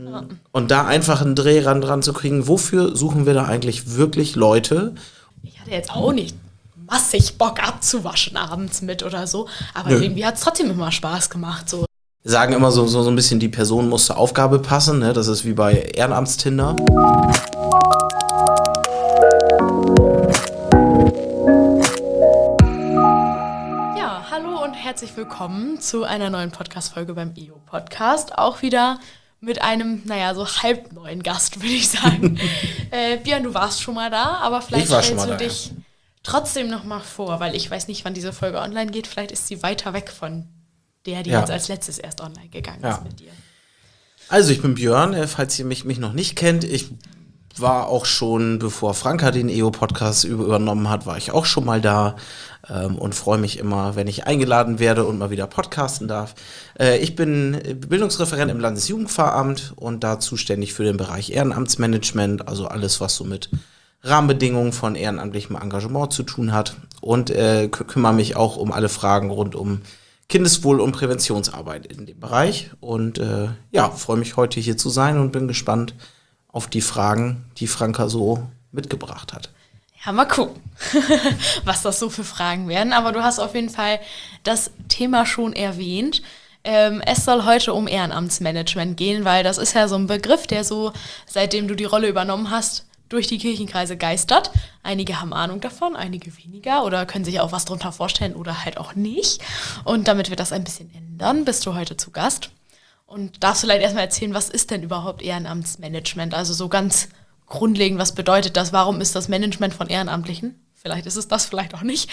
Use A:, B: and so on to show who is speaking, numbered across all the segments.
A: Und da einfach einen Dreh dran zu kriegen, wofür suchen wir da eigentlich wirklich Leute?
B: Ich hatte jetzt auch nicht massig Bock abzuwaschen abends mit oder so, aber irgendwie hat es trotzdem immer Spaß gemacht. So.
A: Sagen immer so ein bisschen, die Person muss zur Aufgabe passen, ne? Das ist wie bei Ehrenamtstinder.
B: Ja, hallo und herzlich willkommen zu einer neuen Podcast-Folge beim EO-Podcast. Auch wieder mit einem, so halbneuen Gast, würde ich sagen. Björn, du warst schon mal da, aber vielleicht stellst du dich trotzdem noch mal vor, weil ich weiß nicht, wann diese Folge online geht. Vielleicht ist sie weiter weg von der, die jetzt als letztes erst online gegangen ist mit dir.
A: Also ich bin Björn, falls ihr mich noch nicht kennt. Ich war auch schon, bevor Franka den EO-Podcast übernommen hat, war ich auch schon mal da und freue mich immer, wenn ich eingeladen werde und mal wieder podcasten darf. Ich bin Bildungsreferent im Landesjugendpfarramt und da zuständig für den Bereich Ehrenamtsmanagement, also alles, was so mit Rahmenbedingungen von ehrenamtlichem Engagement zu tun hat und kümmere mich auch um alle Fragen rund um Kindeswohl- und Präventionsarbeit in dem Bereich und freue mich heute hier zu sein und bin gespannt auf die Fragen, die Franka so mitgebracht hat.
B: Ja, mal gucken, was das so für Fragen werden. Aber du hast auf jeden Fall das Thema schon erwähnt. Es soll heute um Ehrenamtsmanagement gehen, weil das ist ja so ein Begriff, der so, seitdem du die Rolle übernommen hast, durch die Kirchenkreise geistert. Einige haben Ahnung davon, einige weniger oder können sich auch was drunter vorstellen oder halt auch nicht. Und damit wir das ein bisschen ändern, bist du heute zu Gast. Und darfst du vielleicht erstmal erzählen, was ist denn überhaupt Ehrenamtsmanagement? Also so ganz grundlegend, was bedeutet das? Warum ist das Management von Ehrenamtlichen? Vielleicht ist es das, vielleicht auch nicht.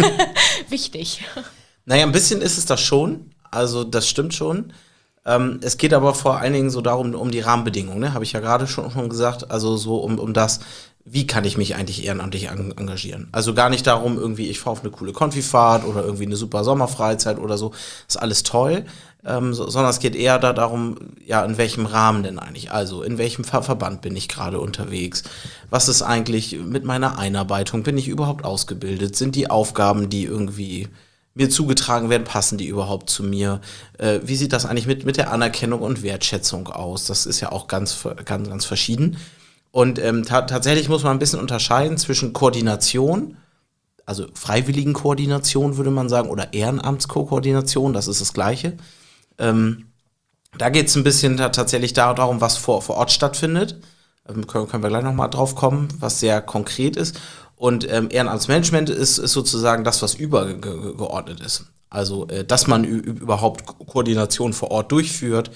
B: Wichtig.
A: Naja, ein bisschen ist es das schon. Also das stimmt schon. Es geht aber vor allen Dingen so darum, um die Rahmenbedingungen, ne? Habe ich ja gerade schon gesagt. Also so um das, wie kann ich mich eigentlich ehrenamtlich engagieren? Also gar nicht darum, irgendwie, ich fahre auf eine coole Konfifahrt oder irgendwie eine super Sommerfreizeit oder so. Ist alles toll. Sondern es geht eher darum, in welchem Rahmen denn eigentlich? Also in welchem Verband bin ich gerade unterwegs? Was ist eigentlich mit meiner Einarbeitung? Bin ich überhaupt ausgebildet? Sind die Aufgaben, die irgendwie mir zugetragen werden, passen die überhaupt zu mir? Wie sieht das eigentlich mit der Anerkennung und Wertschätzung aus? Das ist ja auch ganz verschieden. Und tatsächlich muss man ein bisschen unterscheiden zwischen Koordination, also freiwilligen Koordination würde man sagen, oder Ehrenamtskoordination, das ist das Gleiche. Da geht es ein bisschen tatsächlich darum, was vor Ort stattfindet. Können wir gleich nochmal drauf kommen, was sehr konkret ist. Und Ehrenamtsmanagement ist sozusagen das, was übergeordnet ist. Also, dass man überhaupt Koordination vor Ort durchführt,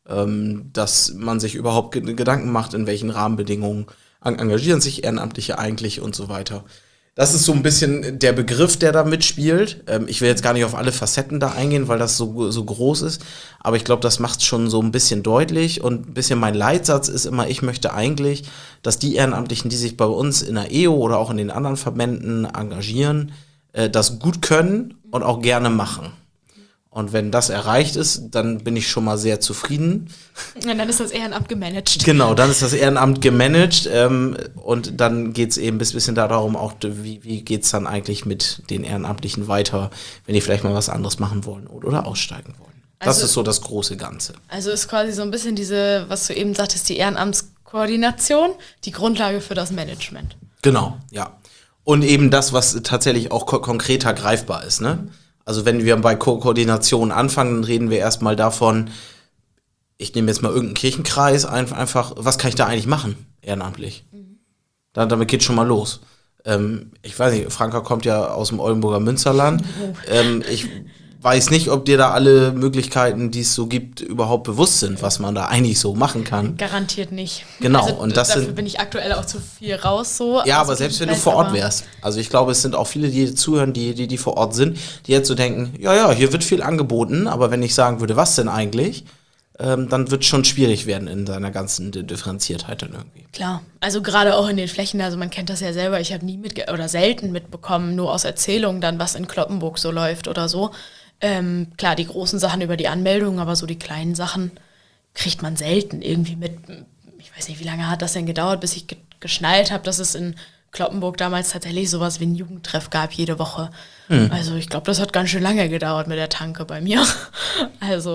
A: dass man sich überhaupt Gedanken macht, in welchen Rahmenbedingungen engagieren sich Ehrenamtliche eigentlich und so weiter. Das ist so ein bisschen der Begriff, der da mitspielt. Ich will jetzt gar nicht auf alle Facetten da eingehen, weil das so groß ist. Aber ich glaube, das macht es schon so ein bisschen deutlich. Und ein bisschen mein Leitsatz ist immer, ich möchte eigentlich, dass die Ehrenamtlichen, die sich bei uns in der EO oder auch in den anderen Verbänden engagieren, das gut können und auch gerne machen. Und wenn das erreicht ist, dann bin ich schon mal sehr zufrieden.
B: Und dann ist das Ehrenamt gemanagt.
A: Genau, dann ist das Ehrenamt gemanagt und dann geht es eben ein bisschen darum, auch wie geht es dann eigentlich mit den Ehrenamtlichen weiter, wenn die vielleicht mal was anderes machen wollen oder aussteigen wollen. Das ist so das große Ganze.
B: Also ist quasi so ein bisschen diese, was du eben sagtest, die Ehrenamtskoordination, die Grundlage für das Management.
A: Genau, ja. Und eben das, was tatsächlich auch konkreter greifbar ist, ne? Also wenn wir bei Koordination anfangen, dann reden wir erstmal davon, ich nehme jetzt mal irgendeinen Kirchenkreis, einfach, was kann ich da eigentlich machen, ehrenamtlich? Damit geht's schon mal los. Ich weiß nicht, Franka kommt ja aus dem Oldenburger Münsterland. Ich weiß nicht, ob dir da alle Möglichkeiten, die es so gibt, überhaupt bewusst sind, was man da eigentlich so machen kann.
B: Garantiert nicht.
A: Genau.
B: Also,
A: und
B: dafür bin ich aktuell auch zu viel raus. So.
A: Ja, aber selbst wenn du vor Ort wärst. Also ich glaube, es sind auch viele, die zuhören, die vor Ort sind, die jetzt so denken, hier wird viel angeboten, aber wenn ich sagen würde, was denn eigentlich, dann wird es schon schwierig werden in seiner ganzen Differenziertheit dann irgendwie.
B: Klar, also gerade auch in den Flächen, also man kennt das ja selber, ich habe selten mitbekommen, nur aus Erzählungen dann, was in Cloppenburg so läuft oder so. Klar, die großen Sachen über die Anmeldung, aber so die kleinen Sachen kriegt man selten irgendwie mit. Ich weiß nicht, wie lange hat das denn gedauert, bis ich geschnallt habe, dass es in Cloppenburg damals tatsächlich sowas wie ein Jugendtreff gab jede Woche. Also ich glaube, das hat ganz schön lange gedauert mit der Tanke bei mir. Also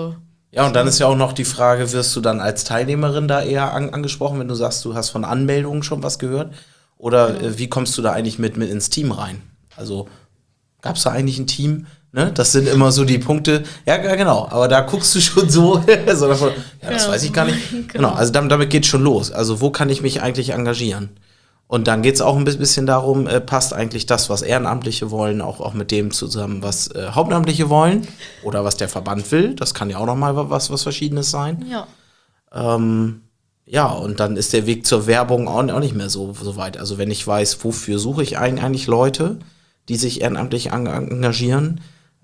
A: Ja, und dann ist ja auch noch die Frage, wirst du dann als Teilnehmerin da eher angesprochen, wenn du sagst, du hast von Anmeldungen schon was gehört? Oder wie kommst du da eigentlich mit ins Team rein? Also gab es da eigentlich ein Team? Ne? Das sind immer so die Punkte. Ja, genau. Aber da guckst du schon so. So davon, ja, das weiß ich gar nicht. Genau, also damit geht schon los. Also wo kann ich mich eigentlich engagieren? Und dann geht es auch ein bisschen darum, passt eigentlich das, was Ehrenamtliche wollen, auch mit dem zusammen, was Hauptamtliche wollen oder was der Verband will. Das kann ja auch nochmal was Verschiedenes sein.
B: Ja.
A: Ja, und dann ist der Weg zur Werbung auch nicht mehr so weit. Also wenn ich weiß, wofür suche ich eigentlich Leute, die sich ehrenamtlich engagieren,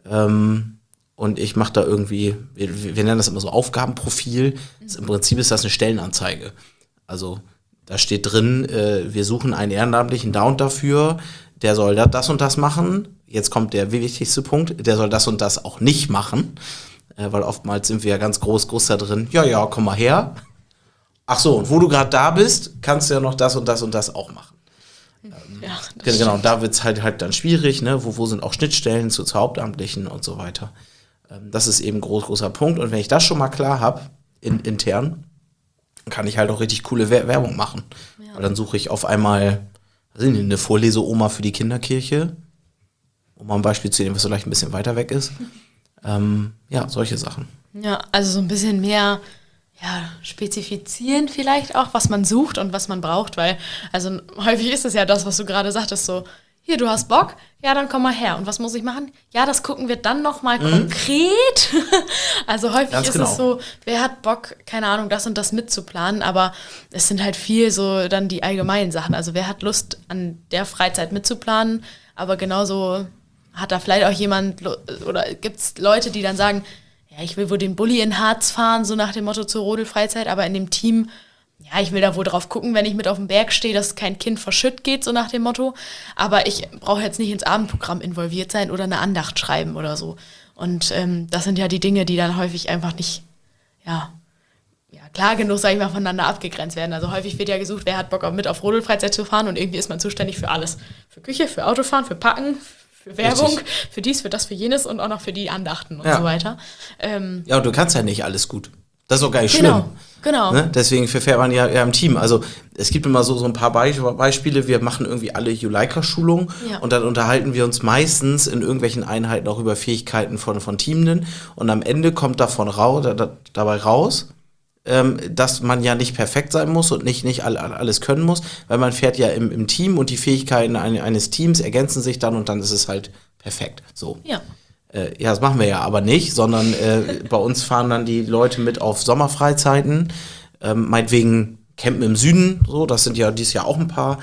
A: und ich mache da irgendwie, wir nennen das immer so Aufgabenprofil, im Prinzip ist das eine Stellenanzeige. Also da steht drin, wir suchen einen Ehrenamtlichen da und dafür, der soll das und das machen. Jetzt kommt der wichtigste Punkt, der soll das und das auch nicht machen, weil oftmals sind wir ja ganz groß da drin, ja, komm mal her. Ach so, und wo du gerade da bist, kannst du ja noch das und das und das auch machen.
B: Ja,
A: genau, und da wird es halt dann schwierig, ne? Wo sind auch Schnittstellen zu Hauptamtlichen und so weiter. Das ist eben ein großer Punkt. Und wenn ich das schon mal klar habe, intern, kann ich halt auch richtig coole Werbung machen. Ja. Weil dann suche ich auf einmal eine Vorleseoma für die Kinderkirche, um mal ein Beispiel zu nehmen, was vielleicht ein bisschen weiter weg ist. Ja, solche Sachen.
B: Ja, also so ein bisschen mehr spezifizieren vielleicht auch, was man sucht und was man braucht, weil, also häufig ist es ja das, was du gerade sagtest, so, hier, du hast Bock, ja, dann komm mal her. Und was muss ich machen? Ja, das gucken wir dann nochmal konkret. Also häufig ist es so, wer hat Bock, keine Ahnung, das und das mitzuplanen, aber es sind halt viel so dann die allgemeinen Sachen. Also wer hat Lust, an der Freizeit mitzuplanen, aber genauso hat da vielleicht auch jemand, oder gibt es Leute, die dann sagen, ja, ich will wohl den Bulli in Harz fahren, so nach dem Motto zur Rodelfreizeit, aber in dem Team, ja, ich will da wohl drauf gucken, wenn ich mit auf dem Berg stehe, dass kein Kind verschütt geht, so nach dem Motto. Aber ich brauche jetzt nicht ins Abendprogramm involviert sein oder eine Andacht schreiben oder so. Und das sind ja die Dinge, die dann häufig einfach nicht, klar genug, sag ich mal, voneinander abgegrenzt werden. Also häufig wird ja gesucht, wer hat Bock mit auf Rodelfreizeit zu fahren und irgendwie ist man zuständig für alles. Für Küche, für Autofahren, für Packen, für Werbung, richtig, für dies, für das, für jenes und auch noch für die Andachten und so weiter.
A: Ja, und du kannst ja nicht alles gut. Das ist auch gar nicht schlimm.
B: Genau.
A: Ne? Deswegen verfährt man ja im Team. Also es gibt immer so ein paar Beispiele. Wir machen irgendwie alle Juleika-Schulungen und dann unterhalten wir uns meistens in irgendwelchen Einheiten auch über Fähigkeiten von Teamenden. Und am Ende kommt dabei raus, dass man ja nicht perfekt sein muss und nicht alles können muss, weil man fährt ja im Team und die Fähigkeiten eines Teams ergänzen sich dann und dann ist es halt perfekt. So. Ja. Das machen wir ja aber nicht, sondern bei uns fahren dann die Leute mit auf Sommerfreizeiten, meinetwegen campen im Süden, so, das sind ja dieses Jahr auch ein paar,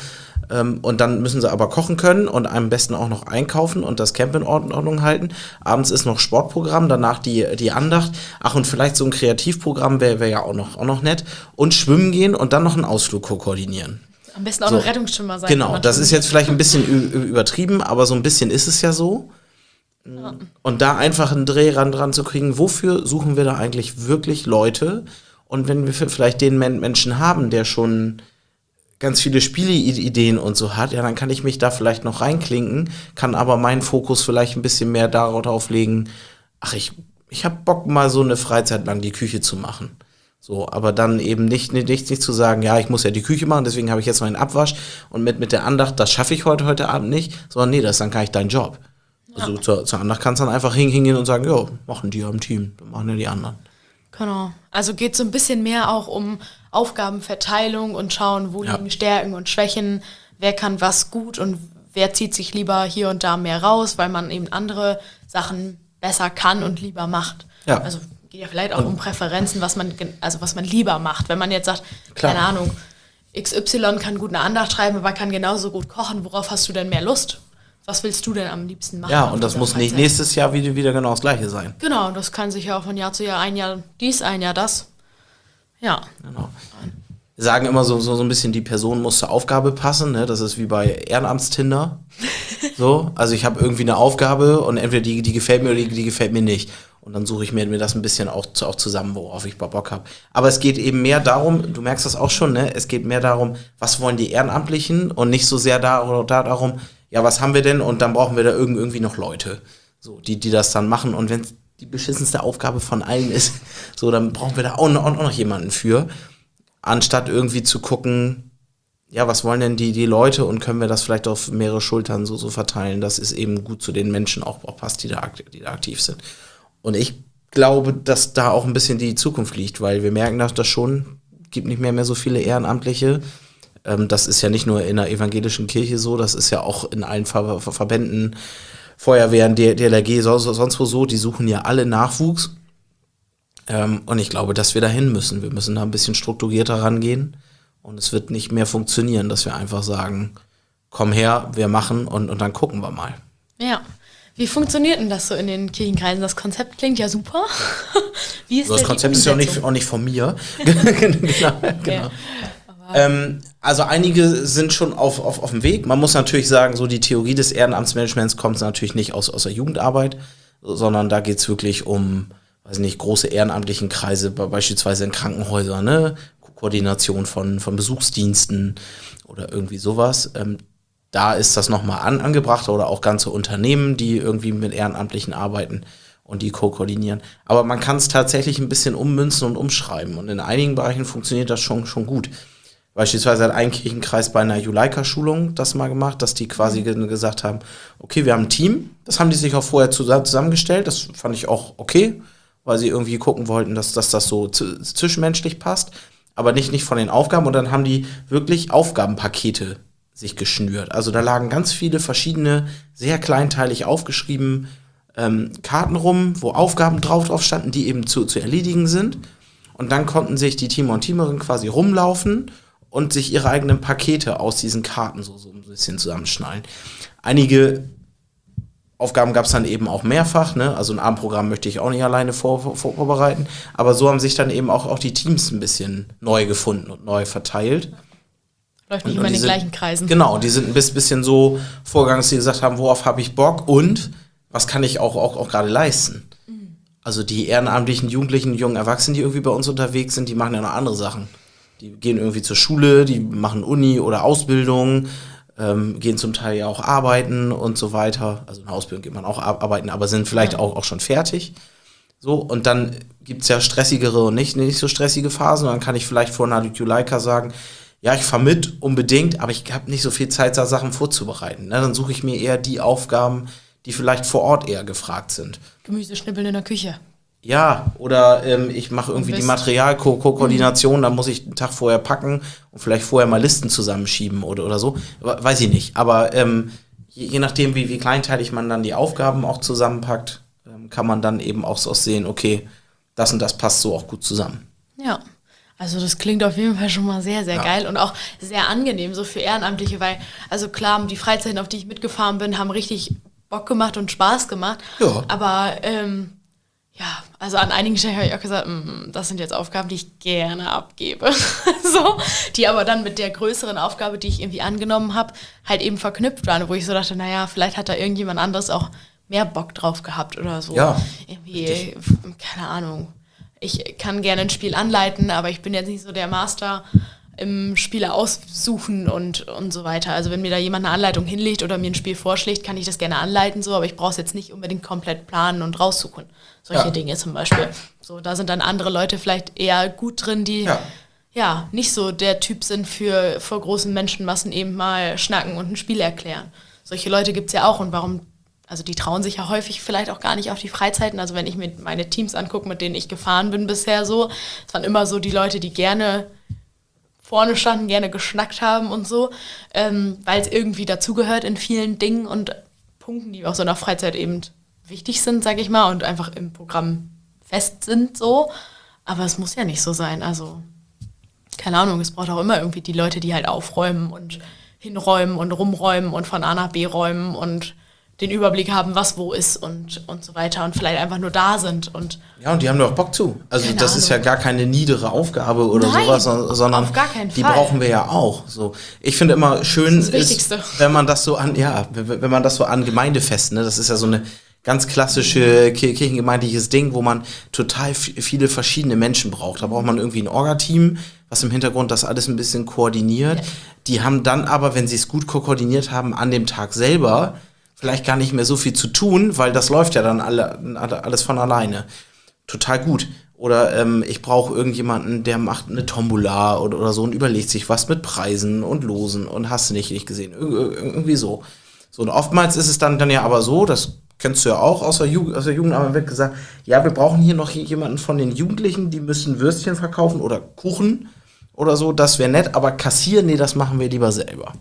A: und dann müssen sie aber kochen können und am besten auch noch einkaufen und das Camp in Ordnung halten. Abends ist noch Sportprogramm, danach die Andacht, ach und vielleicht so ein Kreativprogramm wäre ja auch noch nett und schwimmen gehen und dann noch einen Ausflug koordinieren.
B: Am besten auch noch Rettungsschwimmer sein.
A: Genau, das ist jetzt vielleicht ein bisschen übertrieben, aber so ein bisschen ist es ja so. Ja. Und da einfach einen Dreh dran zu kriegen, wofür suchen wir da eigentlich wirklich Leute? Und wenn wir vielleicht den Menschen haben, der schon ganz viele Spieleideen und so hat, ja, dann kann ich mich da vielleicht noch reinklinken, kann aber meinen Fokus vielleicht ein bisschen mehr darauf legen, ach, ich habe Bock, mal so eine Freizeit lang die Küche zu machen. So, aber dann eben nicht zu sagen, ja, ich muss ja die Küche machen, deswegen habe ich jetzt meinen Abwasch und mit der Andacht, das schaffe ich heute Abend nicht, sondern nee, das ist dann gar nicht dein Job. Also zur Andacht kannst du dann einfach hingehen und sagen, ja, machen die ja im Team, dann machen ja die anderen.
B: Genau. Also geht so ein bisschen mehr auch um Aufgabenverteilung und schauen, wo liegen Stärken und Schwächen, wer kann was gut und wer zieht sich lieber hier und da mehr raus, weil man eben andere Sachen besser kann und lieber macht. Ja. Also geht ja vielleicht auch um Präferenzen, was man lieber macht. Wenn man jetzt sagt, keine Ahnung, XY kann gut eine Andacht schreiben, aber kann genauso gut kochen, worauf hast du denn mehr Lust? Was willst du denn am liebsten machen?
A: Ja, und das muss nicht nächstes Jahr wieder genau das Gleiche sein.
B: Genau, das kann sich ja auch von Jahr zu Jahr, ein Jahr dies, ein Jahr das. Ja.
A: Genau. Wir sagen immer so ein bisschen, die Person muss zur Aufgabe passen. Ne? Das ist wie bei Ehrenamtstinder. So, also ich habe irgendwie eine Aufgabe und entweder die gefällt mir oder die gefällt mir nicht. Und dann suche ich mir das ein bisschen auch zusammen, worauf ich Bock habe. Aber es geht eben mehr darum, du merkst das auch schon, ne? Es geht mehr darum, was wollen die Ehrenamtlichen und nicht so sehr darum, ja, was haben wir denn? Und dann brauchen wir da irgendwie noch Leute, so, die das dann machen. Und wenn die beschissenste Aufgabe von allen ist. So, dann brauchen wir da auch noch jemanden für. Anstatt irgendwie zu gucken, ja, was wollen denn die Leute und können wir das vielleicht auf mehrere Schultern so verteilen, dass es eben gut zu den Menschen auch passt, die da aktiv sind. Und ich glaube, dass da auch ein bisschen die Zukunft liegt, weil wir merken, dass das schon gibt nicht mehr so viele Ehrenamtliche. Das ist ja nicht nur in der evangelischen Kirche so, das ist ja auch in allen Verbänden, Feuerwehren, DLRG, sonst wo so, die suchen ja alle Nachwuchs. Und ich glaube, dass wir dahin müssen. Wir müssen da ein bisschen strukturierter rangehen. Und es wird nicht mehr funktionieren, dass wir einfach sagen, komm her, wir machen und dann gucken wir mal.
B: Ja. Wie funktioniert denn das so in den Kirchenkreisen? Das Konzept klingt ja super. Wie ist
A: das Konzept ist ja auch nicht von mir. Genau. Also einige sind schon auf dem Weg. Man muss natürlich sagen, so die Theorie des Ehrenamtsmanagements kommt natürlich nicht aus der Jugendarbeit, sondern da geht es wirklich um, weiß nicht, große ehrenamtlichen Kreise, beispielsweise in Krankenhäusern, ne? Koordination von Besuchsdiensten oder irgendwie sowas. Da ist das nochmal angebracht oder auch ganze Unternehmen, die irgendwie mit Ehrenamtlichen arbeiten und die koordinieren. Aber man kann es tatsächlich ein bisschen ummünzen und umschreiben. Und in einigen Bereichen funktioniert das schon gut. Beispielsweise hat ein Kirchenkreis bei einer Juleika-Schulung das mal gemacht, dass die quasi gesagt haben, okay, wir haben ein Team. Das haben die sich auch vorher zusammengestellt. Das fand ich auch okay, weil sie irgendwie gucken wollten, dass das so zwischenmenschlich passt. Aber nicht von den Aufgaben. Und dann haben die wirklich Aufgabenpakete sich geschnürt. Also da lagen ganz viele verschiedene, sehr kleinteilig aufgeschrieben Karten rum, wo Aufgaben drauf standen, die eben zu erledigen sind. Und dann konnten sich die Teamer und Teamerinnen quasi rumlaufen und sich ihre eigenen Pakete aus diesen Karten so ein bisschen zusammenschnallen. Einige Aufgaben gab es dann eben auch mehrfach, ne? Also ein Abendprogramm möchte ich auch nicht alleine vorbereiten. Aber so haben sich dann eben auch die Teams ein bisschen neu gefunden und neu verteilt.
B: Läuft nicht immer in den gleichen Kreisen.
A: Genau, die sind ein bisschen so vorgegangen, dass sie gesagt haben, worauf habe ich Bock und was kann ich auch gerade leisten. Mhm. Also die ehrenamtlichen Jugendlichen, jungen Erwachsenen, die irgendwie bei uns unterwegs sind, die machen ja noch andere Sachen. Die gehen irgendwie zur Schule, die machen Uni oder Ausbildung, gehen zum Teil ja auch arbeiten und so weiter. Also in der Ausbildung geht man auch arbeiten, aber sind vielleicht auch schon fertig. So, und dann gibt es ja stressigere und nicht so stressige Phasen. Und dann kann ich vielleicht vor einer Juleika sagen, ja, ich fahre mit unbedingt, aber ich habe nicht so viel Zeit, da Sachen vorzubereiten. Ne? Dann suche ich mir eher die Aufgaben, die vielleicht vor Ort eher gefragt sind.
B: Gemüseschnippeln in der Küche.
A: Ja, oder ich mache irgendwie die Materialkoordination, dann muss ich einen Tag vorher packen und vielleicht vorher mal Listen zusammenschieben oder so. Weiß ich nicht. Aber je nachdem, wie kleinteilig man dann die Aufgaben auch zusammenpackt, kann man dann eben auch so sehen, okay, das und das passt so auch gut zusammen.
B: Ja. Also das klingt auf jeden Fall schon mal sehr, sehr geil und auch sehr angenehm so für Ehrenamtliche, weil, also klar, die Freizeiten, auf die ich mitgefahren bin, haben richtig Bock gemacht und Spaß gemacht. Ja. Aber ja, also an einigen Stellen habe ich auch gesagt, das sind jetzt Aufgaben, die ich gerne abgebe. So, die aber dann mit der größeren Aufgabe, die ich irgendwie angenommen habe, halt eben verknüpft waren, wo ich so dachte, naja, vielleicht hat da irgendjemand anderes auch mehr Bock drauf gehabt oder so.
A: Ja.
B: Irgendwie, keine Ahnung. Ich kann gerne ein Spiel anleiten, aber ich bin jetzt nicht so der Master im Spiele aussuchen und so weiter. Also wenn mir da jemand eine Anleitung hinlegt oder mir ein Spiel vorschlägt, kann ich das gerne anleiten, so, aber ich brauche es jetzt nicht unbedingt komplett planen und raussuchen. Solche Dinge zum Beispiel. So, da sind dann andere Leute vielleicht eher gut drin, die nicht so der Typ sind für vor großen Menschenmassen eben mal schnacken und ein Spiel erklären. Solche Leute gibt's ja auch und warum. Also die trauen sich ja häufig vielleicht auch gar nicht auf die Freizeiten. Also wenn ich mir meine Teams angucke, mit denen ich gefahren bin bisher so, es waren immer so die Leute, die gerne vorne standen, gerne geschnackt haben und so, weil es irgendwie dazugehört in vielen Dingen und Punkten, die auf so einer Freizeit eben wichtig sind, sag ich mal, und einfach im Programm fest sind so. Aber es muss ja nicht so sein. Also keine Ahnung, es braucht auch immer irgendwie die Leute, die halt aufräumen und hinräumen und rumräumen und von A nach B räumen und den Überblick haben, was wo ist und so weiter und vielleicht einfach nur da sind. Und
A: die haben doch Bock zu. Also das ist ja gar keine niedere Aufgabe oder sowas, sondern
B: auf gar keinen
A: die
B: Fall.
A: Brauchen wir ja auch. So, ich finde immer schön,
B: das ist,
A: wenn man das so an Gemeindefesten, ne, das ist ja so eine ganz klassische kirchengemeindliches Ding, wo man total viele verschiedene Menschen braucht. Da braucht man irgendwie ein Orga-Team, was im Hintergrund das alles ein bisschen koordiniert. Ja. Die haben dann aber, wenn sie es gut koordiniert haben, an dem Tag selber vielleicht gar nicht mehr so viel zu tun, weil das läuft ja dann alles von alleine. Total gut. Oder ich brauche irgendjemanden, der macht eine Tombola oder so und überlegt sich was mit Preisen und Losen und hast du nicht gesehen. Irgendwie so. So, und oftmals ist es dann ja aber so, das kennst du ja auch aus der Jugend, aber wird gesagt, ja, wir brauchen hier noch jemanden von den Jugendlichen, die müssen Würstchen verkaufen oder Kuchen oder so, das wäre nett, aber kassieren, nee, das machen wir lieber selber.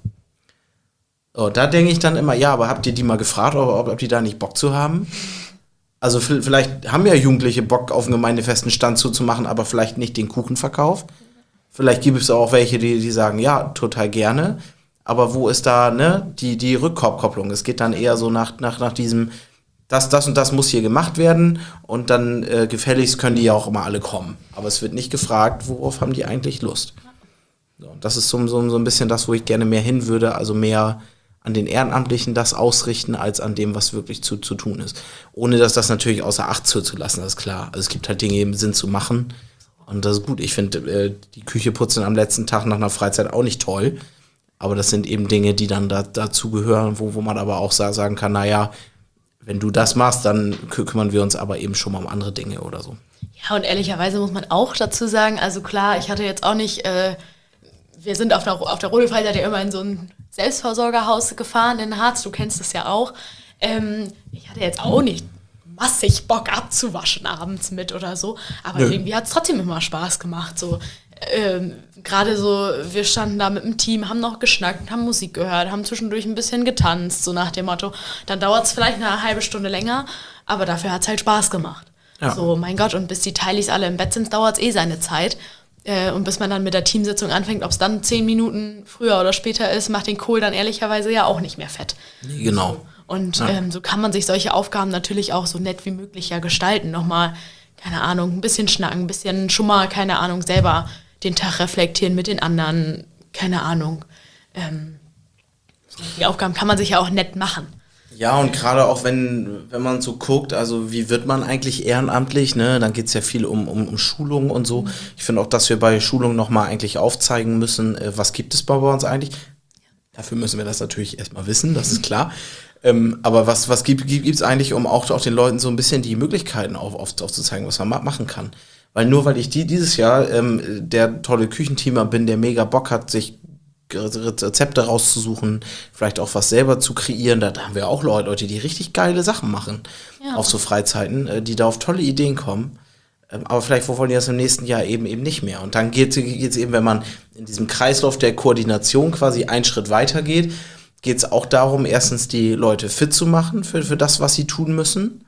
A: So, da denke ich dann immer, ja, aber habt ihr die mal gefragt, ob die da nicht Bock zu haben? Also vielleicht haben ja Jugendliche Bock, auf einen gemeindefesten Stand zuzumachen, aber vielleicht nicht den Kuchenverkauf. Vielleicht gibt es auch welche, die sagen, ja, total gerne. Aber wo ist da die Rückkopplung? Es geht dann eher so nach diesem, das und das muss hier gemacht werden und dann gefälligst können die ja auch immer alle kommen. Aber es wird nicht gefragt, worauf haben die eigentlich Lust. So, das ist so ein bisschen das, wo ich gerne mehr hin würde, also mehr an den Ehrenamtlichen das ausrichten, als an dem, was wirklich zu tun ist. Ohne dass das natürlich außer Acht zu lassen, das ist klar. Also es gibt halt Dinge, die im Sinn zu machen und das ist gut. Ich finde, die Küche putzen am letzten Tag nach einer Freizeit auch nicht toll, aber das sind eben Dinge, die dann dazu gehören, wo man aber auch sagen kann, naja, wenn du das machst, dann kümmern wir uns aber eben schon mal um andere Dinge oder so.
B: Ja, und ehrlicherweise muss man auch dazu sagen, also klar, ich hatte jetzt auch nicht, wir sind auf der Rodelfreizeit ja immer in so ein Selbstversorgerhaus gefahren in Harz, du kennst es ja auch. Ich hatte jetzt auch nicht massig Bock abzuwaschen abends mit oder so, aber irgendwie hat es trotzdem immer Spaß gemacht. So, gerade so, wir standen da mit dem Team, haben noch geschnackt, haben Musik gehört, haben zwischendurch ein bisschen getanzt, so nach dem Motto. Dann dauert es vielleicht eine halbe Stunde länger, aber dafür hat es halt Spaß gemacht. Ja. So, mein Gott, und bis die Teilis alle im Bett sind, dauert es seine Zeit. Und bis man dann mit der Teamsitzung anfängt, ob es dann 10 Minuten früher oder später ist, macht den Kohl dann ehrlicherweise ja auch nicht mehr fett.
A: Genau.
B: So. Und so kann man sich solche Aufgaben natürlich auch so nett wie möglich ja gestalten. Nochmal, keine Ahnung, ein bisschen schnacken, ein bisschen schon mal, keine Ahnung, selber den Tag reflektieren mit den anderen, keine Ahnung. Die Aufgaben kann man sich ja auch nett machen.
A: Ja, und gerade auch wenn man so guckt, also wie wird man eigentlich ehrenamtlich, ne? Dann geht es ja viel um Schulungen und so. Ich finde auch, dass wir bei Schulungen nochmal eigentlich aufzeigen müssen, was gibt es bei uns eigentlich. Dafür müssen wir das natürlich erstmal wissen, das ist klar. Aber was gibt es eigentlich, um auch den Leuten so ein bisschen die Möglichkeiten aufzuzeigen, was man machen kann. Weil ich dieses Jahr der tolle Küchenteamer bin, der mega Bock hat, sich Rezepte rauszusuchen, vielleicht auch was selber zu kreieren. Da haben wir auch Leute, die richtig geile Sachen machen auf so Freizeiten, die da auf tolle Ideen kommen. Aber vielleicht wollen die das im nächsten Jahr eben nicht mehr. Und dann geht's eben, wenn man in diesem Kreislauf der Koordination quasi einen Schritt weiter geht es auch darum, erstens die Leute fit zu machen für das, was sie tun müssen.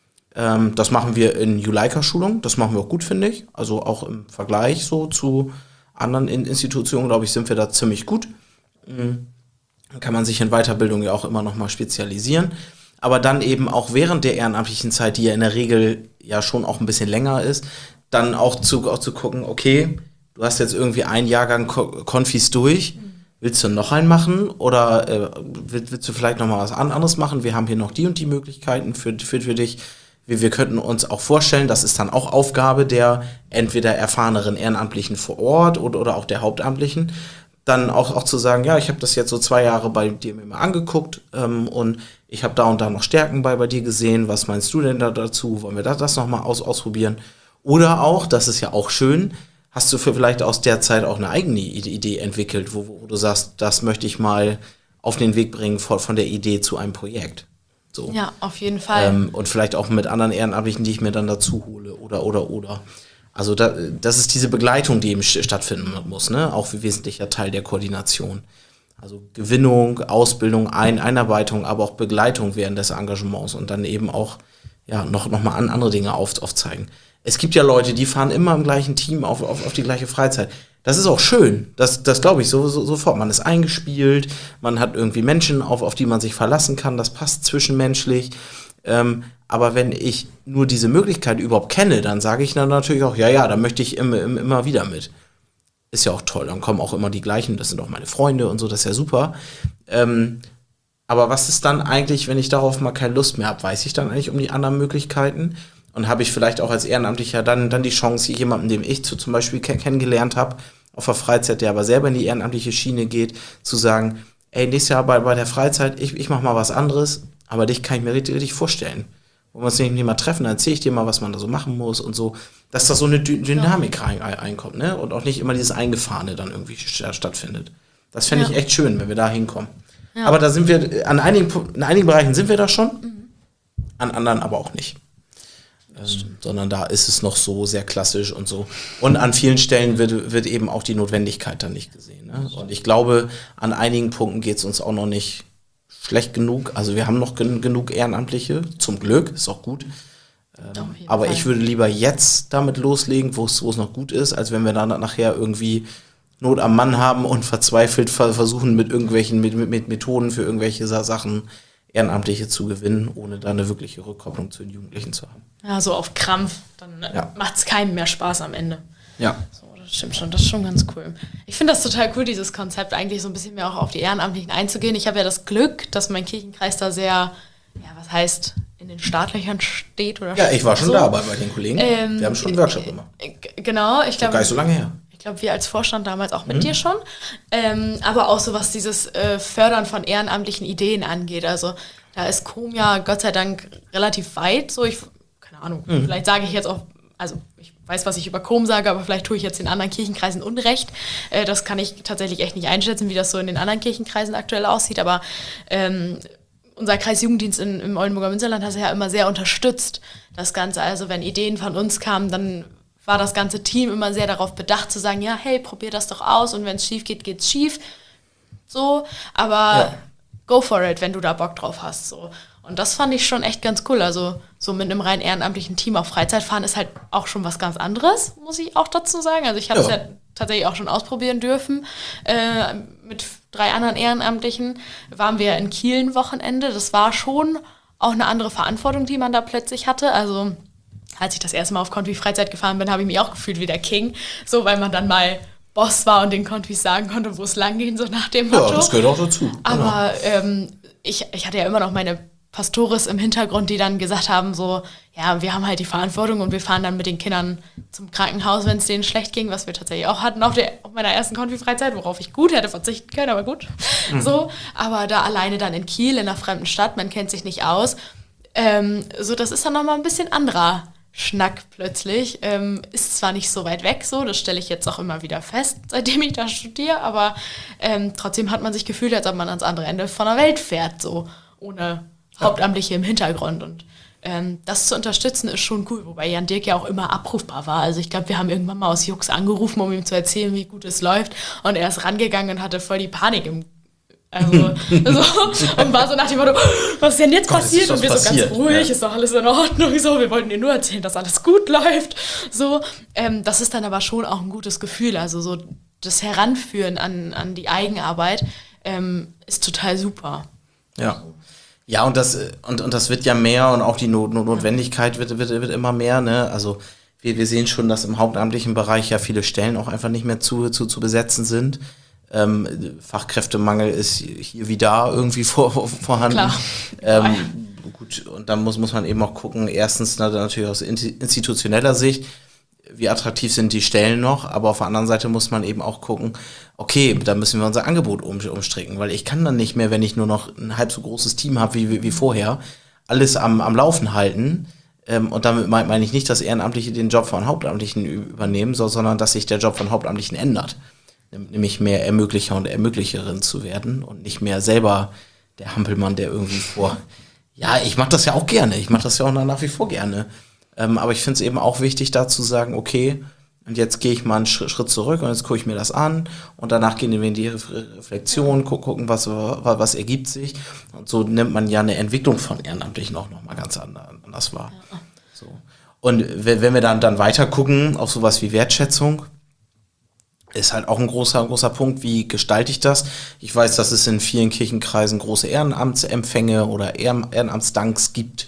A: Das machen wir in Juleika-Schulung. Das machen wir auch gut, finde ich. Also auch im Vergleich so zu anderen Institutionen, glaube ich, sind wir da ziemlich gut. Dann kann man sich in Weiterbildung ja auch immer noch mal spezialisieren. Aber dann eben auch während der ehrenamtlichen Zeit, die ja in der Regel ja schon auch ein bisschen länger ist, dann auch zu gucken, okay, du hast jetzt irgendwie einen Jahrgang Konfis durch, willst du noch einen machen oder willst du vielleicht noch mal was anderes machen? Wir haben hier noch die und die Möglichkeiten für dich. Wir könnten uns auch vorstellen, das ist dann auch Aufgabe der entweder erfahreneren Ehrenamtlichen vor Ort oder auch der Hauptamtlichen, dann auch zu sagen, ja, ich habe das jetzt so 2 Jahre bei dir mir mal angeguckt und ich habe da und da noch Stärken bei dir gesehen. Was meinst du denn dazu? Wollen wir das nochmal ausprobieren? Oder auch, das ist ja auch schön, hast du vielleicht aus der Zeit auch eine eigene Idee entwickelt, wo du sagst, das möchte ich mal auf den Weg bringen von der Idee zu einem Projekt. So.
B: Ja, auf jeden Fall.
A: Und vielleicht auch mit anderen Ehrenamtlichen, die ich mir dann dazu hole oder. Also das ist diese Begleitung, die eben stattfinden muss, ne? Auch wie wesentlicher Teil der Koordination. Also Gewinnung, Ausbildung, Einarbeitung, aber auch Begleitung während des Engagements und dann eben auch noch mal andere Dinge aufzeigen. Es gibt ja Leute, die fahren immer im gleichen Team auf die gleiche Freizeit. Das ist auch schön, das glaube ich sofort. Man ist eingespielt, man hat irgendwie Menschen, auf die man sich verlassen kann, das passt zwischenmenschlich. Aber wenn ich nur diese Möglichkeit überhaupt kenne, dann sage ich dann natürlich auch, ja, da möchte ich immer wieder mit. Ist ja auch toll, dann kommen auch immer die gleichen, das sind auch meine Freunde und so, das ist ja super. Aber was ist dann eigentlich, wenn ich darauf mal keine Lust mehr habe? Weiß ich dann eigentlich um die anderen Möglichkeiten? Und habe ich vielleicht auch als Ehrenamtlicher dann die Chance, jemanden, den ich zum Beispiel kennengelernt habe, auf der Freizeit, der aber selber in die ehrenamtliche Schiene geht, zu sagen, ey, nächstes Jahr bei der Freizeit, ich mache mal was anderes, aber dich kann ich mir richtig vorstellen. Wo wir uns nicht mal treffen, dann erzähle ich dir mal, was man da so machen muss und so, dass da so eine Dynamik reinkommt, ne? Und auch nicht immer dieses Eingefahrene dann irgendwie stattfindet. Das fände ich echt schön, wenn wir da hinkommen. Ja. Aber da sind wir, in einigen Bereichen sind wir da schon, an anderen aber auch nicht. Sondern da ist es noch so sehr klassisch und so. Und an vielen Stellen wird eben auch die Notwendigkeit dann nicht gesehen. Ne? Und ich glaube, an einigen Punkten geht es uns auch noch nicht schlecht genug. Also wir haben noch genug Ehrenamtliche, zum Glück, ist auch gut. Aber ich würde lieber jetzt damit loslegen, wo es noch gut ist, als wenn wir dann nachher irgendwie Not am Mann haben und verzweifelt versuchen, mit irgendwelchen mit Methoden für irgendwelche Sachen Ehrenamtliche zu gewinnen, ohne da eine wirkliche Rückkopplung zu den Jugendlichen zu haben.
B: Ja, so auf Krampf, dann macht es keinem mehr Spaß am Ende.
A: Ja.
B: So, das stimmt schon, das ist schon ganz cool. Ich finde das total cool, dieses Konzept, eigentlich so ein bisschen mehr auch auf die Ehrenamtlichen einzugehen. Ich habe ja das Glück, dass mein Kirchenkreis da sehr, was heißt, in den Startlöchern steht. Oder
A: ja, ich war schon da bei den Kollegen. Wir haben schon einen Workshop gemacht.
B: Genau, ich glaube.
A: Gar nicht so lange her.
B: Ich glaube, wir als Vorstand damals auch mit dir schon. Aber auch so, was dieses Fördern von ehrenamtlichen Ideen angeht. Also da ist COM ja Gott sei Dank relativ weit. So, keine Ahnung, vielleicht sage ich jetzt auch, also ich weiß, was ich über COM sage, aber vielleicht tue ich jetzt den anderen Kirchenkreisen Unrecht. Das kann ich tatsächlich echt nicht einschätzen, wie das so in den anderen Kirchenkreisen aktuell aussieht. Aber unser Kreisjugenddienst im Oldenburger Münsterland hat es ja immer sehr unterstützt, das Ganze. Also wenn Ideen von uns kamen, dann war das ganze Team immer sehr darauf bedacht zu sagen, ja, hey, probier das doch aus und wenn es schief geht, geht's schief. So, aber go for it, wenn du da Bock drauf hast. So. Und das fand ich schon echt ganz cool. Also so mit einem rein ehrenamtlichen Team auf Freizeit fahren ist halt auch schon was ganz anderes, muss ich auch dazu sagen. Also ich habe es ja tatsächlich auch schon ausprobieren dürfen. Mit 3 anderen Ehrenamtlichen waren wir in Kiel ein Wochenende. Das war schon auch eine andere Verantwortung, die man da plötzlich hatte. Also als ich das erste Mal auf Konfi Freizeit gefahren bin, habe ich mich auch gefühlt wie der King. So, weil man dann mal Boss war und den Konfis sagen konnte, wo es lang ging, so nach dem Motto.
A: Ja, das gehört auch dazu.
B: Aber ich hatte ja immer noch meine Pastores im Hintergrund, die dann gesagt haben, so, ja, wir haben halt die Verantwortung und wir fahren dann mit den Kindern zum Krankenhaus, wenn es denen schlecht ging, was wir tatsächlich auch hatten auf meiner ersten Konfi-Freizeit, worauf ich gut hätte verzichten können, aber gut. So, aber da alleine dann in Kiel, in einer fremden Stadt, man kennt sich nicht aus, so, das ist dann nochmal ein bisschen anderer Schnack plötzlich. Ist zwar nicht so weit weg, so, das stelle ich jetzt auch immer wieder fest, seitdem ich da studiere, aber trotzdem hat man sich gefühlt, als ob man ans andere Ende von der Welt fährt, so, ohne Hauptamtliche im Hintergrund. Und das zu unterstützen ist schon cool, wobei Jan Dirk ja auch immer abrufbar war. Also ich glaube, wir haben irgendwann mal aus Jux angerufen, um ihm zu erzählen, wie gut es läuft, und er ist rangegangen und hatte voll die Panik und war so nach dem Motto, was ist denn jetzt passiert? Und wir so ganz ruhig, ist doch alles in Ordnung. So, wir wollten dir nur erzählen, dass alles gut läuft. So, das ist dann aber schon auch ein gutes Gefühl. Also so das Heranführen an die Eigenarbeit ist total super.
A: Ja. Ja, und das wird ja mehr und auch die Notwendigkeit wird immer mehr, ne? Also wir sehen schon, dass im hauptamtlichen Bereich ja viele Stellen auch einfach nicht mehr zu besetzen sind. Fachkräftemangel ist hier wie da irgendwie vorhanden. Gut, und dann muss man eben auch gucken, erstens natürlich aus institutioneller Sicht, wie attraktiv sind die Stellen noch, aber auf der anderen Seite muss man eben auch gucken, okay, da müssen wir unser Angebot umstricken, weil ich kann dann nicht mehr, wenn ich nur noch ein halb so großes Team habe wie vorher, alles am Laufen halten. Und damit meine ich nicht, dass Ehrenamtliche den Job von Hauptamtlichen übernehmen, sondern dass sich der Job von Hauptamtlichen ändert. Nämlich mehr Ermöglicher und Ermöglicherin zu werden und nicht mehr selber der Hampelmann, der irgendwie ich mache das ja auch gerne, ich mache das ja auch nach wie vor gerne. Aber ich finde es eben auch wichtig, da zu sagen, okay, und jetzt gehe ich mal einen Schritt zurück und jetzt gucke ich mir das an und danach gehen wir in die Reflexion, gucken, was ergibt sich. Und so nimmt man ja eine Entwicklung von Ehrenamtlichen auch nochmal ganz anders wahr. Ja. So. Und wenn wir dann weiter gucken auf sowas wie Wertschätzung, ist halt auch ein großer Punkt, wie gestalte ich das? Ich weiß, dass es in vielen Kirchenkreisen große Ehrenamtsempfänge oder Ehrenamtsdanks gibt,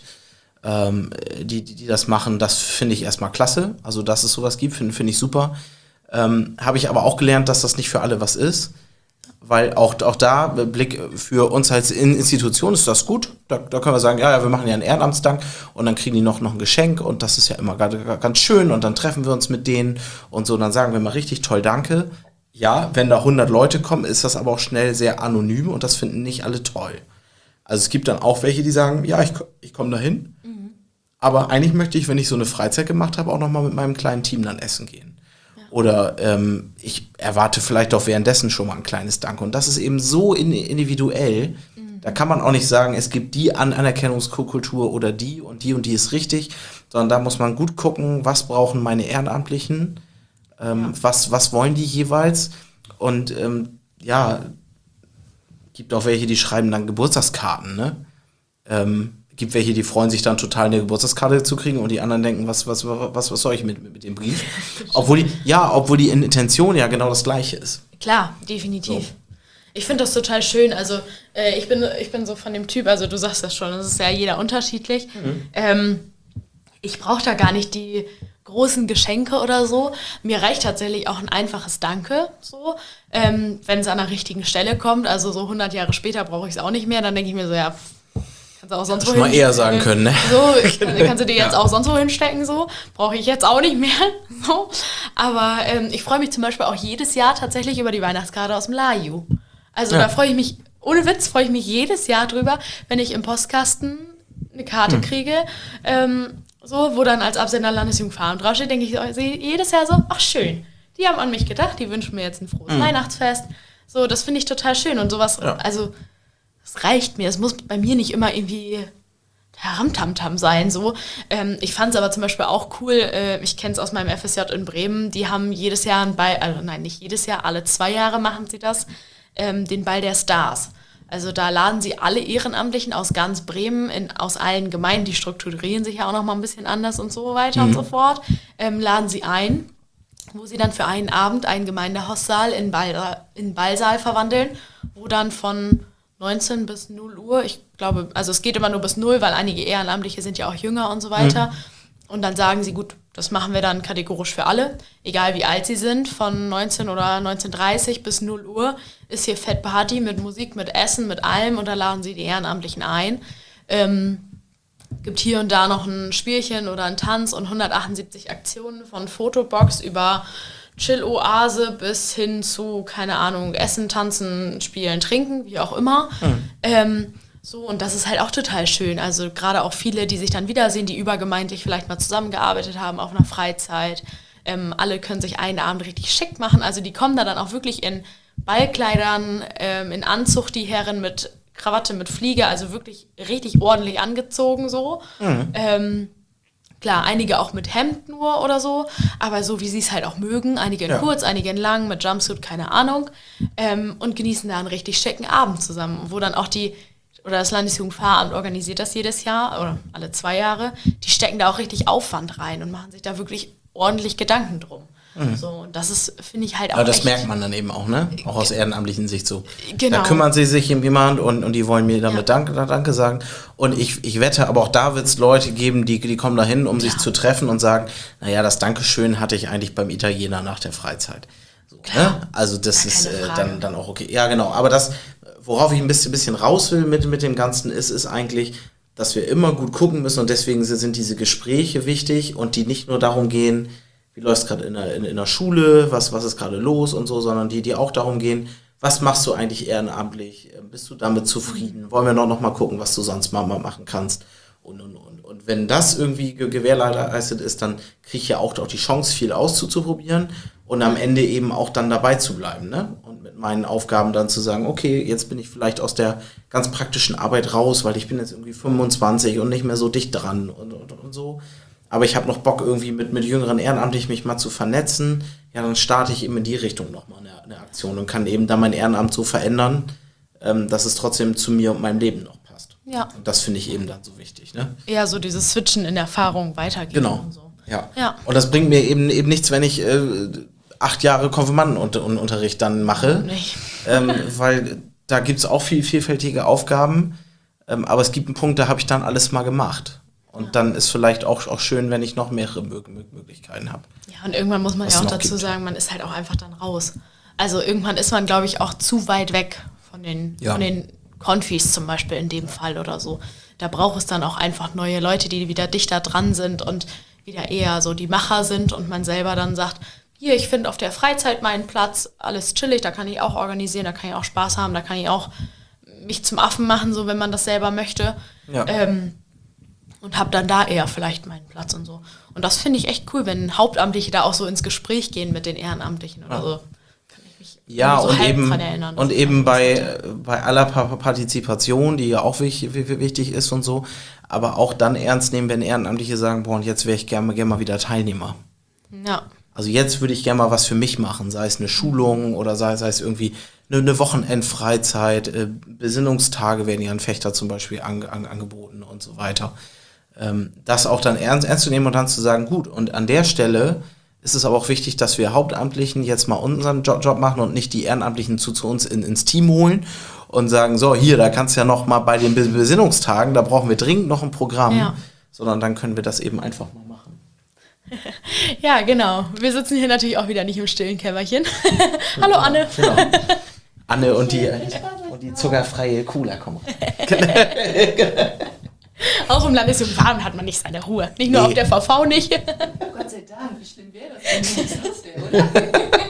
A: die das machen. Das finde ich erstmal klasse. Also, dass es sowas gibt, finde ich super. Habe ich aber auch gelernt, dass das nicht für alle was ist. Weil auch da, Blick für uns als Institution ist das gut. Da können wir sagen, ja, wir machen ja einen Ehrenamtsdank und dann kriegen die noch ein Geschenk und das ist ja immer ganz schön und dann treffen wir uns mit denen und so, dann sagen wir mal richtig toll Danke. Ja, wenn da 100 Leute kommen, ist das aber auch schnell sehr anonym und das finden nicht alle toll. Also es gibt dann auch welche, die sagen, ja, ich komme da hin, aber eigentlich möchte ich, wenn ich so eine Freizeit gemacht habe, auch nochmal mit meinem kleinen Team dann essen gehen. Ja. Oder ich erwarte vielleicht auch währenddessen schon mal ein kleines Danke. Und das ist eben so individuell, da kann man auch nicht sagen, es gibt die Anerkennungskultur oder die und die ist richtig, sondern da muss man gut gucken, was brauchen meine Ehrenamtlichen, was wollen die jeweils. Und gibt auch welche, die schreiben dann Geburtstagskarten, ne? Gibt welche, die freuen sich dann total, eine Geburtstagskarte zu kriegen und die anderen denken, was soll ich mit dem Brief? Obwohl die Intention ja genau das Gleiche ist.
B: Klar, definitiv. So. Ich finde das total schön. Also ich bin so von dem Typ, also du sagst das schon, das ist ja jeder unterschiedlich. Ich brauche da gar nicht die großen Geschenke oder so. Mir reicht tatsächlich auch ein einfaches Danke, so. Wenn es an der richtigen Stelle kommt, also so 100 Jahre später brauche ich es auch nicht mehr, dann denke ich mir so, ja, kannst du auch sonst
A: wohin. Schon mal eher sagen können, ne?
B: So, kannst du dir jetzt auch sonst wo hinstecken, so. Brauche ich jetzt auch nicht mehr, so. Aber ich freue mich zum Beispiel auch jedes Jahr tatsächlich über die Weihnachtskarte aus dem Laju. Also da freue ich mich, ohne Witz, freue ich mich jedes Jahr drüber, wenn ich im Postkasten eine Karte kriege, so, wo dann als Absender Landesjugendverein draufsteht, denke ich jedes Jahr so, ach schön, die haben an mich gedacht, die wünschen mir jetzt ein frohes Weihnachtsfest. So, das finde ich total schön und sowas, also das reicht mir. Es muss bei mir nicht immer irgendwie der Ramtamtam sein, so. Ich fand es aber zum Beispiel auch cool, ich kenne es aus meinem FSJ in Bremen, die haben jedes Jahr einen Ball, also nein, nicht jedes Jahr, alle 2 Jahre machen sie das, den Ball der Stars. Also da laden sie alle Ehrenamtlichen aus ganz Bremen, aus allen Gemeinden, die strukturieren sich ja auch noch mal ein bisschen anders und so weiter und so fort, laden sie ein, wo sie dann für einen Abend einen Gemeindehaussaal in Ballsaal verwandeln, wo dann von 19 bis 0 Uhr, ich glaube, also es geht immer nur bis 0, weil einige Ehrenamtliche sind ja auch jünger und so weiter. Und dann sagen sie, gut, das machen wir dann kategorisch für alle, egal wie alt sie sind, von 19 oder 19:30 bis 0 Uhr ist hier Fettparty mit Musik, mit Essen, mit allem und da laden sie die Ehrenamtlichen ein. Gibt hier und da noch ein Spielchen oder einen Tanz und 178 Aktionen von Fotobox über Chill-Oase bis hin zu, keine Ahnung, Essen, Tanzen, Spielen, Trinken, wie auch immer. So, und das ist halt auch total schön. Also gerade auch viele, die sich dann wiedersehen, die übergemeindlich vielleicht mal zusammengearbeitet haben auf einer Freizeit. Alle können sich einen Abend richtig schick machen. Also die kommen da dann auch wirklich in Ballkleidern, in Anzug, die Herren mit Krawatte, mit Fliege, also wirklich richtig ordentlich angezogen so. Klar, einige auch mit Hemd nur oder so, aber so wie sie es halt auch mögen. Einige in kurz, einige in lang, mit Jumpsuit, keine Ahnung. Und genießen da einen richtig schicken Abend zusammen, wo dann auch das Landesjugendpfarramt organisiert das jedes Jahr oder alle 2 Jahre. Die stecken da auch richtig Aufwand rein und machen sich da wirklich ordentlich Gedanken drum. So, und das ist, finde ich halt auch.
A: Aber das merkt man dann eben auch, ne? Auch aus ehrenamtlichen Sicht so.
B: Genau.
A: Da kümmern sie sich um jemand und die wollen mir damit Danke sagen. Und ich wette, aber auch da wird es Leute geben, die kommen da hin, um sich zu treffen und sagen, naja, das Dankeschön hatte ich eigentlich beim Italiener nach der Freizeit. So, ne? Also das ist dann auch okay. Ja, genau. Aber das, worauf ich ein bisschen raus will mit dem Ganzen, ist eigentlich, dass wir immer gut gucken müssen und deswegen sind diese Gespräche wichtig und die nicht nur darum gehen, wie läuft es gerade in der Schule, was ist gerade los und so, sondern die auch darum gehen, was machst du eigentlich ehrenamtlich, bist du damit zufrieden, wollen wir noch mal gucken, was du sonst mal machen kannst und. Und wenn das irgendwie gewährleistet ist, dann kriege ich ja auch die Chance, viel auszuprobieren und am Ende eben auch dann dabei zu bleiben, ne? Und mit meinen Aufgaben dann zu sagen, okay, jetzt bin ich vielleicht aus der ganz praktischen Arbeit raus, weil ich bin jetzt irgendwie 25 und nicht mehr so dicht dran und so. Aber ich habe noch Bock, irgendwie mit jüngeren Ehrenamtlichen mich mal zu vernetzen. Ja, dann starte ich eben in die Richtung nochmal eine Aktion und kann eben dann mein Ehrenamt so verändern, dass es trotzdem zu mir und meinem Leben noch passt. Ja. Und das finde ich eben dann so wichtig, ne?
B: Ja, so dieses Switchen in Erfahrung weitergeben.
A: Genau.
B: Und so.
A: Ja. Und das bringt mir eben nichts, wenn ich 8 Jahre Konfirmandenunterricht dann mache. Nicht. Weil da gibt es auch vielfältige Aufgaben. Aber es gibt einen Punkt, da habe ich dann alles mal gemacht. Und dann ist vielleicht auch schön, wenn ich noch mehrere Möglichkeiten habe.
B: Ja, und irgendwann muss man ja auch dazu sagen, man ist halt auch einfach dann raus. Also irgendwann ist man, glaube ich, auch zu weit weg von den Konfis zum Beispiel in dem Fall oder so. Da braucht es dann auch einfach neue Leute, die wieder dichter dran sind und wieder eher so die Macher sind und man selber dann sagt, hier, ich finde auf der Freizeit meinen Platz, alles chillig, da kann ich auch organisieren, da kann ich auch Spaß haben, da kann ich auch mich zum Affen machen, so wenn man das selber möchte.
A: Ja.
B: Und habe dann da eher vielleicht meinen Platz und so. Und das finde ich echt cool, wenn Hauptamtliche da auch so ins Gespräch gehen mit den Ehrenamtlichen oder so. Kann ich mich
A: Ja,
B: so
A: und
B: halb
A: eben,
B: dran erinnern.
A: und eben bei aller Partizipation, die ja auch wichtig ist und so, aber auch dann ernst nehmen, wenn Ehrenamtliche sagen, boah, und jetzt wäre ich gerne mal wieder Teilnehmer.
B: Ja.
A: Also jetzt würde ich gerne mal was für mich machen, sei es eine Schulung oder sei es irgendwie eine Wochenendfreizeit, Besinnungstage werden ja an Fechter zum Beispiel angeboten und so weiter. Das auch dann ernst zu nehmen und dann zu sagen, gut, und an der Stelle ist es aber auch wichtig, dass wir Hauptamtlichen jetzt mal unseren Job machen und nicht die Ehrenamtlichen zu uns ins Team holen und sagen, so, hier, da kannst du ja noch mal bei den Besinnungstagen, da brauchen wir dringend noch ein Programm, sondern dann können wir das eben einfach mal machen.
B: Ja, genau. Wir sitzen hier natürlich auch wieder nicht im stillen Kämmerchen. Hallo Anne.
A: Genau. Anne und die zuckerfreie Cola kommen rein.
B: Auch im Landesjugendlichen Fahren hat man nicht seine Ruhe. Nicht nur auf der VV nicht.
C: Gott sei Dank, wie schlimm wäre das denn, wenn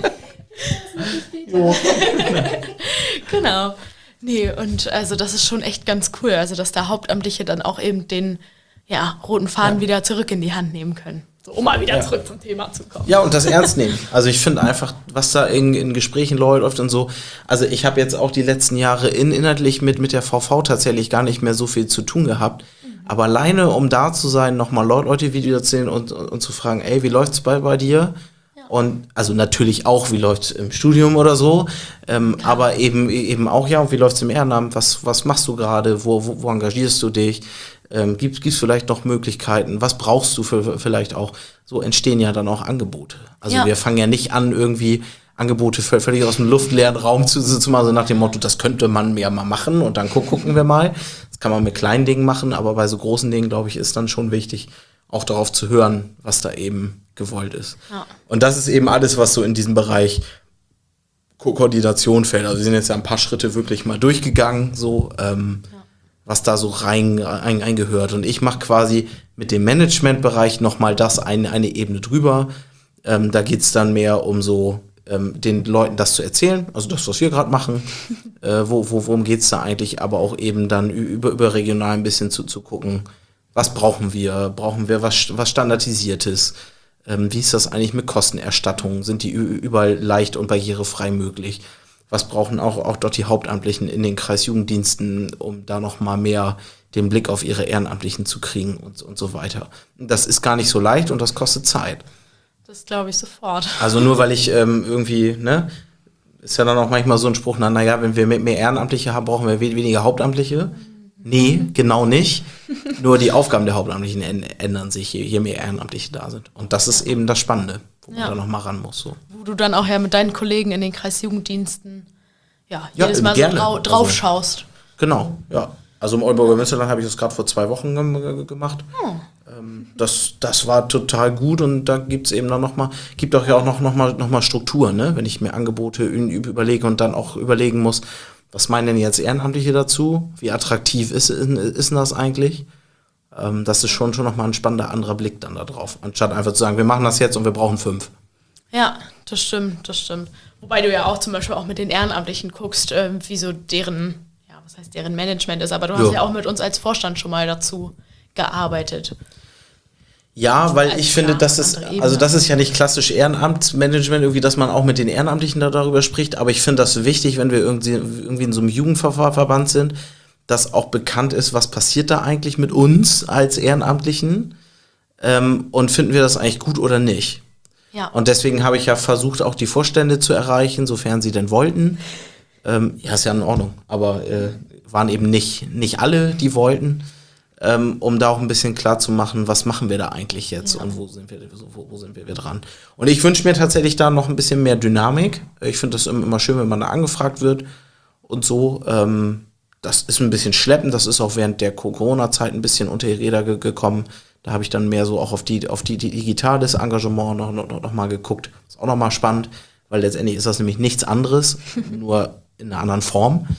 C: ich das oder?
B: Genau. Nee, und also das ist schon echt ganz cool, also dass da Hauptamtliche dann auch eben den roten Faden wieder zurück in die Hand nehmen können. So, um mal wieder zurück zum Thema zu kommen.
A: Ja, und das ernst nehmen. Also ich finde einfach, was da in Gesprächen läuft und so, also ich habe jetzt auch die letzten Jahre inhaltlich mit der VV tatsächlich gar nicht mehr so viel zu tun gehabt. Aber alleine, um da zu sein, nochmal Leute Videos erzählen und zu fragen, ey, wie läuft's bei dir? Ja. Und also natürlich auch, wie läuft's im Studium oder so, aber eben auch, ja, und wie läuft's im Ehrenamt? Was machst du gerade? Wo engagierst du dich? Gibt's vielleicht noch Möglichkeiten? Was brauchst du vielleicht auch? So entstehen ja dann auch Angebote. Also wir fangen ja nicht an, irgendwie Angebote völlig aus dem luftleeren Raum zu machen, so nach dem Motto, das könnte man ja mal machen und dann gucken wir mal. Das kann man mit kleinen Dingen machen, aber bei so großen Dingen, glaube ich, ist dann schon wichtig, auch darauf zu hören, was da eben gewollt ist. Ja. Und das ist eben alles, was so in diesem Bereich Koordination fällt. Also wir sind jetzt ja ein paar Schritte wirklich mal durchgegangen, so was da so reingehört. Und ich mache quasi mit dem Managementbereich nochmal das eine Ebene drüber. Da geht's dann mehr um so den Leuten das zu erzählen, also das, was wir gerade machen, worum geht's da eigentlich, aber auch eben dann überregional ein bisschen zu gucken, was brauchen wir was Standardisiertes, wie ist das eigentlich mit Kostenerstattungen, sind die überall leicht und barrierefrei möglich, was brauchen auch dort die Hauptamtlichen in den Kreisjugenddiensten, um da noch mal mehr den Blick auf ihre Ehrenamtlichen zu kriegen und so weiter. Das ist gar nicht so leicht und das kostet Zeit.
B: Das glaube ich sofort.
A: Also nur weil ich irgendwie, ist ja dann auch manchmal so ein Spruch, naja, wenn wir mehr Ehrenamtliche haben, brauchen wir weniger Hauptamtliche. Nee, genau nicht. Nur die Aufgaben der Hauptamtlichen ändern sich, je mehr Ehrenamtliche da sind. Und das ist eben das Spannende, wo man da noch mal ran muss. So.
B: Wo du dann auch mit deinen Kollegen in den Kreisjugenddiensten jedes Mal gerne so drauf schaust.
A: Genau, ja. Also im Oldenburger Münsterland habe ich das gerade vor 2 Wochen gemacht. Das war total gut und da gibt's eben dann gibt auch ja auch noch mal Struktur, ne? Wenn ich mir Angebote überlege und dann auch überlegen muss, was meinen denn jetzt Ehrenamtliche dazu? Wie attraktiv ist denn das eigentlich? Das ist schon noch mal ein spannender anderer Blick dann da drauf, anstatt einfach zu sagen, wir machen das jetzt und wir brauchen 5.
B: Ja, das stimmt. Wobei du ja auch zum Beispiel auch mit den Ehrenamtlichen guckst, wie so deren Management ist, aber du hast ja auch mit uns als Vorstand schon mal dazu gearbeitet.
A: Ja, weil ich finde, das ist ja nicht klassisch Ehrenamtsmanagement, irgendwie, dass man auch mit den Ehrenamtlichen darüber spricht, aber ich finde das wichtig, wenn wir irgendwie in so einem Jugendverband sind, dass auch bekannt ist, was passiert da eigentlich mit uns als Ehrenamtlichen und finden wir das eigentlich gut oder nicht. Ja. Und deswegen habe ich ja versucht, auch die Vorstände zu erreichen, sofern sie denn wollten. Ist ja in Ordnung, aber waren eben nicht alle, die wollten. Um da auch ein bisschen klar zu machen, was machen wir da eigentlich jetzt und wo sind wir dran. Und ich wünsche mir tatsächlich da noch ein bisschen mehr Dynamik. Ich finde das immer schön, wenn man da angefragt wird und so. Das ist ein bisschen schleppend, das ist auch während der Corona-Zeit ein bisschen unter die Räder gekommen. Da habe ich dann mehr so auch auf die digitales Engagement noch mal geguckt. Ist auch noch mal spannend, weil letztendlich ist das nämlich nichts anderes, nur in einer anderen Form.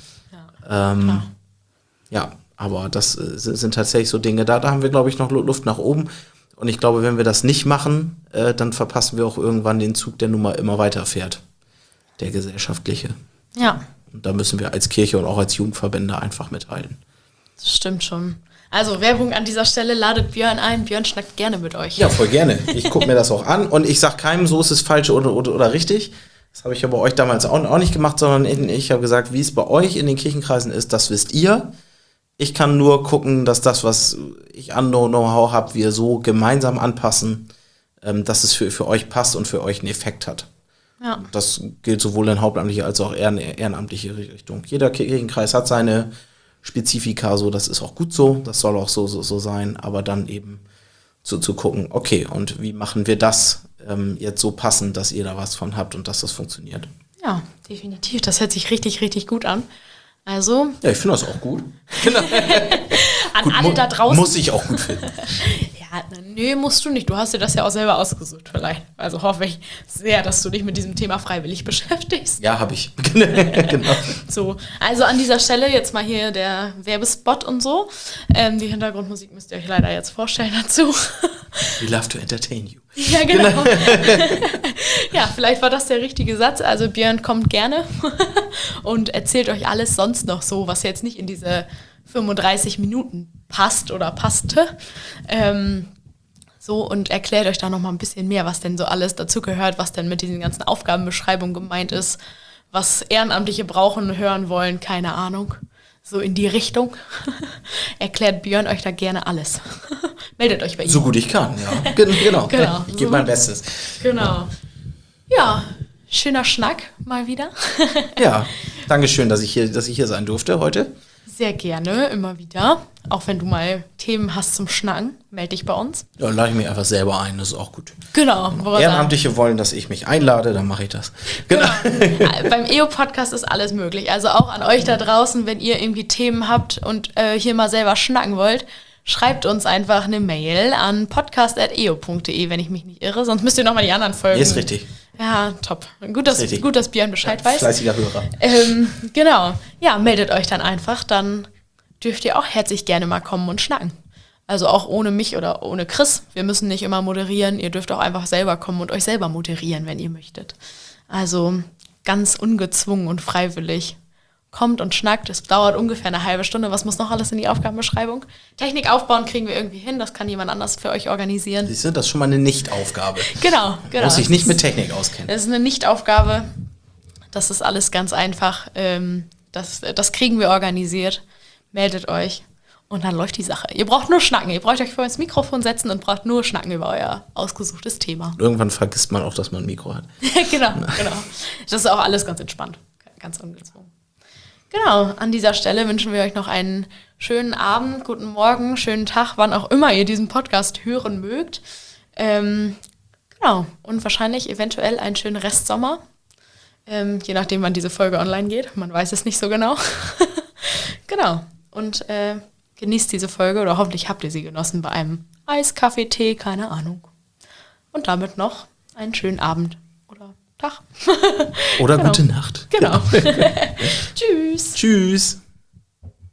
A: Ja, aber das sind tatsächlich so Dinge, da haben wir, glaube ich, noch Luft nach oben. Und ich glaube, wenn wir das nicht machen, dann verpassen wir auch irgendwann den Zug, der nun mal immer weiterfährt, der gesellschaftliche.
B: Ja,
A: Und da müssen wir als Kirche und auch als Jugendverbände einfach mithalten.
B: Das stimmt schon. Also Werbung an dieser Stelle, ladet Björn ein. Björn schnackt gerne mit euch.
A: Ja, voll gerne. Ich gucke mir das auch an und ich sage keinem, so ist es falsch oder richtig. Das habe ich ja bei euch damals auch nicht gemacht, sondern ich habe gesagt, wie es bei euch in den Kirchenkreisen ist, das wisst ihr. Ich kann nur gucken, dass das, was ich an Know-how habe, wir so gemeinsam anpassen, dass es für euch passt und für euch einen Effekt hat.
B: Ja.
A: Das gilt sowohl in hauptamtliche als auch ehrenamtliche Richtung. Jeder Kirchenkreis hat seine Spezifika, so, das ist auch gut so, das soll auch so sein, aber dann eben zu gucken, okay, und wie machen wir das jetzt so passend, dass ihr da was von habt und dass das funktioniert.
B: Ja, definitiv. Das hört sich richtig, richtig gut an. Also.
A: Ja, ich finde das auch gut. Genau.
B: An
A: gut,
B: alle da draußen.
A: Muss ich auch gut finden.
B: Ja, nö, musst du nicht. Du hast dir das ja auch selber ausgesucht vielleicht. Also hoffe ich sehr, dass du dich mit diesem Thema freiwillig beschäftigst.
A: Ja, habe ich. Genau.
B: So, also an dieser Stelle jetzt mal hier der Werbespot und so. Die Hintergrundmusik müsst ihr euch leider jetzt vorstellen dazu.
A: We love to entertain you.
B: Ja, genau. Ja, vielleicht war das der richtige Satz. Also Björn kommt gerne und erzählt euch alles sonst noch so, was jetzt nicht in diese 35 Minuten passt oder passte. So, und erklärt euch da noch mal ein bisschen mehr, was denn so alles dazugehört, was denn mit diesen ganzen Aufgabenbeschreibungen gemeint ist, was Ehrenamtliche brauchen, hören wollen, keine Ahnung. So in die Richtung. Erklärt Björn euch da gerne alles. Meldet euch bei ihm.
A: So gut ich kann, ja. Genau. Ich gebe mein Bestes.
B: Genau. Ja, schöner Schnack mal wieder.
A: Ja, Dankeschön, dass ich hier sein durfte heute.
B: Sehr gerne, immer wieder. Auch wenn du mal Themen hast zum Schnacken, melde dich bei uns.
A: Ja, lade ich mich einfach selber ein, das ist auch gut.
B: Genau.
A: Ehrenamtliche wollen, dass ich mich einlade, dann mache ich das.
B: Genau. Beim EO-Podcast ist alles möglich. Also auch an euch da draußen, wenn ihr irgendwie Themen habt und hier mal selber schnacken wollt, schreibt uns einfach eine Mail an podcast@eo.de, wenn ich mich nicht irre. Sonst müsst ihr nochmal die anderen Folgen.
A: Ist richtig.
B: Ja, top. Gut, dass Björn Bescheid weiß.
A: Fleißiger Hörer.
B: Genau. Ja, meldet euch dann einfach. Dann dürft ihr auch herzlich gerne mal kommen und schnacken. Also auch ohne mich oder ohne Chris. Wir müssen nicht immer moderieren. Ihr dürft auch einfach selber kommen und euch selber moderieren, wenn ihr möchtet. Also ganz ungezwungen und freiwillig. Kommt und schnackt. Es dauert ungefähr eine halbe Stunde. Was muss noch alles in die Aufgabenbeschreibung? Technik aufbauen kriegen wir irgendwie hin. Das kann jemand anders für euch organisieren.
A: Siehst du, das ist schon mal eine Nicht-Aufgabe.
B: Genau.
A: Muss sich nicht mit Technik auskennen.
B: Das ist eine Nicht-Aufgabe. Das ist alles ganz einfach. Das kriegen wir organisiert. Meldet euch. Und dann läuft die Sache. Ihr braucht nur schnacken. Ihr braucht euch vor ins Mikrofon setzen und braucht nur schnacken über euer ausgesuchtes Thema.
A: Irgendwann vergisst man auch, dass man ein Mikro hat.
B: Genau. Das ist auch alles ganz entspannt. Ganz ungezwungen. Genau, an dieser Stelle wünschen wir euch noch einen schönen Abend, guten Morgen, schönen Tag, wann auch immer ihr diesen Podcast hören mögt. Genau, und wahrscheinlich eventuell einen schönen Restsommer. Je nachdem, wann diese Folge online geht. Man weiß es nicht so genau. Genau, und genießt diese Folge oder hoffentlich habt ihr sie genossen bei einem Eis, Kaffee, Tee, keine Ahnung. Und damit noch einen schönen Abend oder Tag.
A: Oder gute Nacht.
B: Genau. Tschüss.
A: Tschüss.